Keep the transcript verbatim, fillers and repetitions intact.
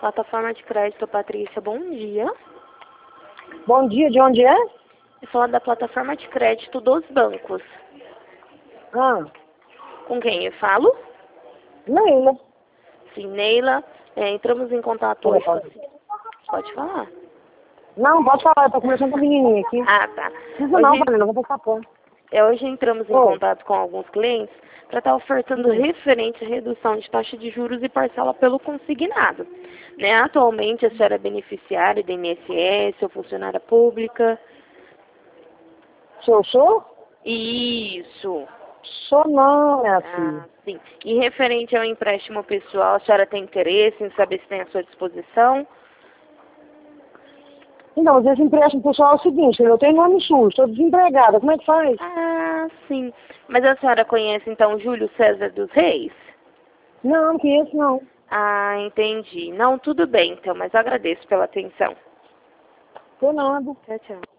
Plataforma de crédito, Patrícia, bom dia. Bom dia, de onde é? Eu falo da plataforma de crédito dos bancos. Ah, Com quem eu falo? Neila. Sim, Neila. É, entramos em contato hoje. com a se- Pode falar? Não, pode falar, eu tô conversando com a menininha aqui. Ah, tá. Não, não, Hoje, Paulinha, não vou passar pano. é, hoje entramos em Oi. contato com alguns clientes para estar ofertando Hum. referente à redução de taxa de juros e parcela pelo consignado. Né? Atualmente, a senhora é beneficiária do I N S S ou funcionária pública? Sou, sou? Isso. Sou não, minha Ah, filha. sim. E referente ao empréstimo pessoal, a senhora tem interesse em saber se tem à sua disposição? Então, mas esse empréstimo pessoal é o seguinte, eu tenho nome sujo, estou desempregada, como é que faz? Ah, sim. Mas a senhora conhece, então, Júlio César dos Reis? Não, não conheço não. Ah, entendi. Não, tudo bem, então, mas eu agradeço pela atenção. Tô nada. Tchau, tchau.